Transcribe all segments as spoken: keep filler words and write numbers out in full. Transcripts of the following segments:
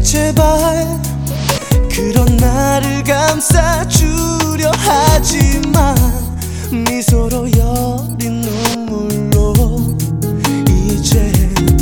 제발 그런 나를 감싸주려 하지만 미소로 여린 눈물로 이제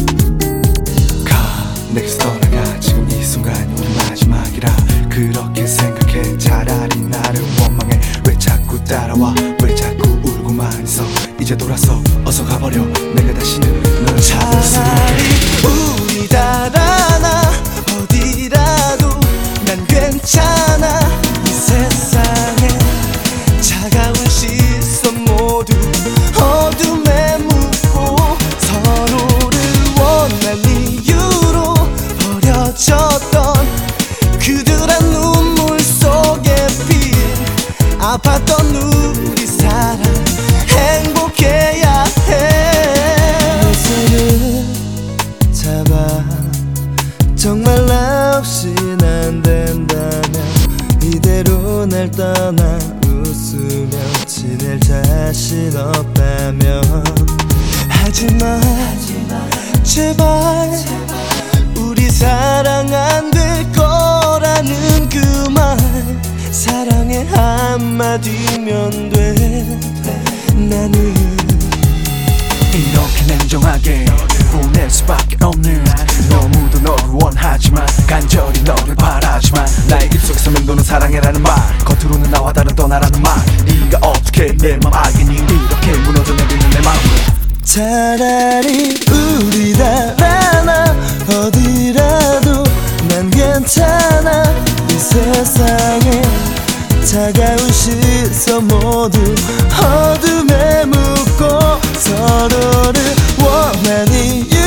가 내게서 떠나가. 지금 이 순간이 우리 마지막이라 그렇게 생각해. 차라리 나를 원망해. 왜 자꾸 따라와, 왜 자꾸 울고만 있어. 이제 돌아서 어서 가버려. 내가 다시는 널 잡을 수 없게. 우리 달아나 어디라도 난 괜찮아. 이 세상에 차가운 시선 모두 어둠에 묻고 서로를 원한 이유로 버려졌던 그들의 눈물 속에 핀 아팠던 우리 사랑 행복해야 해. 내 손을 잡아 정말 나 없인 안 된다면 이대로 날 떠나 웃으며 지낼 자신 없다면 하지마 제발 우리 사랑 안 될 거라는 그 말 사랑의 한마디면 돼. 나는 이렇게 냉정하게 보낼 수밖에 없는 너무도 너를 원하지만 간절히 너를 바라지만 나의 입속에서 맴도는 사랑해라는 말 겉으로는 나와 다른 떠나라는 말 네가 어떻게 내 맘 알겠니. 이렇게 무너져 내리는 내 마음. 차라리 우리 달아나 어디라도 난 괜찮아. 이 세상에 차가운 시선 모두 어둠에 묻고 서로를 원한 이유